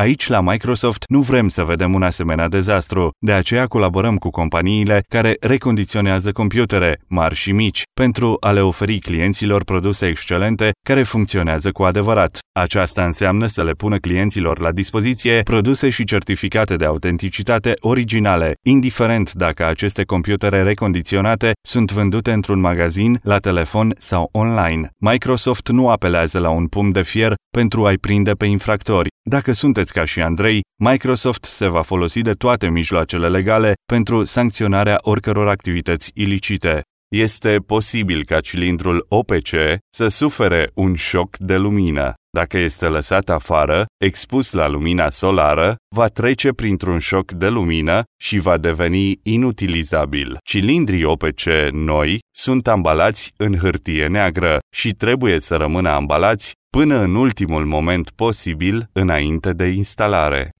Aici, la Microsoft, nu vrem să vedem un asemenea dezastru, de aceea colaborăm cu companiile care recondiționează computere, mari și mici, pentru a le oferi clienților produse excelente care funcționează cu adevărat. Aceasta înseamnă să le pună clienților la dispoziție produse și certificate de autenticitate originale, indiferent dacă aceste computere recondiționate sunt vândute într-un magazin, la telefon sau online. Microsoft nu apelează la un pumn de fier pentru a-i prinde pe infractori. Dacă sunteți ca și Andrei, Microsoft se va folosi de toate mijloacele legale pentru sancționarea oricăror activități ilicite. Este posibil ca cilindrul OPC să sufere un șoc de lumină. Dacă este lăsat afară, expus la lumina solară, va trece printr-un șoc de lumină și va deveni inutilizabil. Cilindrii OPC noi sunt ambalați în hârtie neagră și trebuie să rămână ambalați până în ultimul moment posibil înainte de instalare.